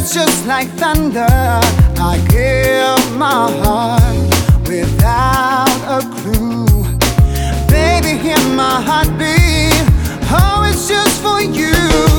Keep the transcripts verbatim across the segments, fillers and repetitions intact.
it's just like thunder. I give my heart without a clue. Baby, hear my heartbeat. Oh, it's just for you.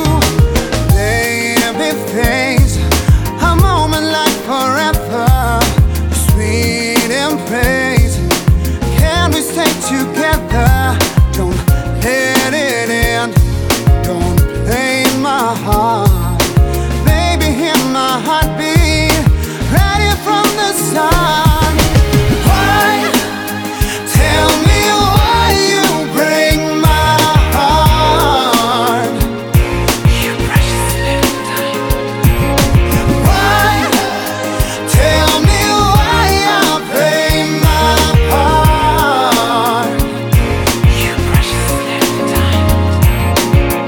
Baby, face a moment like forever. Sweet embrace. Can we stay together? Don't let it end. Don't play my heart. Baby, hear my heartbeat. Ready from the sun. Why? Tell me why you break my heart. You precious little time. Why? Tell me why I play my part. You precious little time.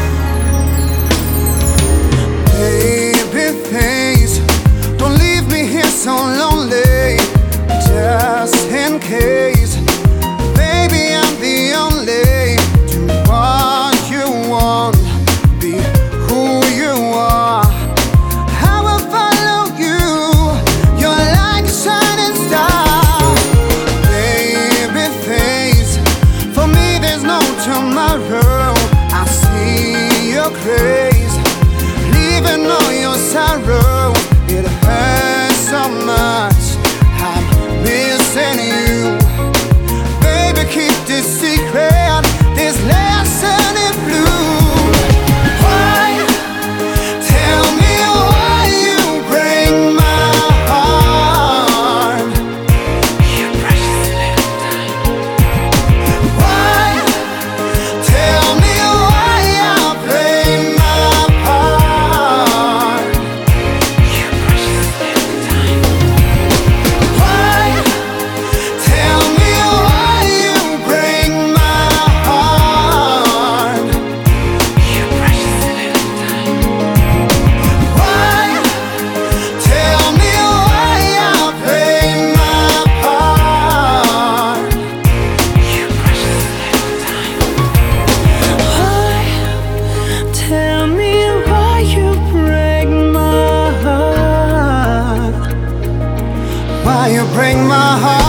Baby face, don't leave me here so lonely. Just in case, baby, I'm the only. Do what you want, be who you are. I will follow you. You're like a shining star. Baby face, for me there's no tomorrow. I see your grace, leaving all your sorrow. It hurts so much. I'm missing you. Baby, keep this secret, this lesson in blue. Why? Tell me why you break my heart. You precious little time. Why? Tell me why I play my part. You precious little time. Why? Tell me why you break my heart. You precious little time. Why? Tell me why I play my part. You precious little time. Why? Tell me why you break my heart. Why you break my heart?